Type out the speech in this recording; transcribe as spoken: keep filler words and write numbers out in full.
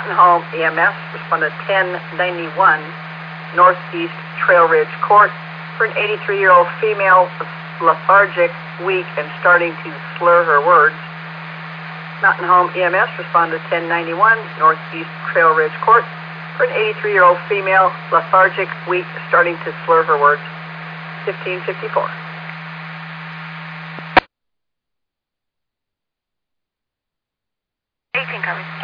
Mountain Home E M S responded ten ninety-one Northeast Trail Ridge Court for an eighty-three-year-old female lethargic, weak, and starting to slur her words. Mountain Home E M S responded ten ninety-one Northeast Trail Ridge Court for an eighty-three-year-old female lethargic, weak, starting to slur her words. fifteen fifty-four. eighteen covered.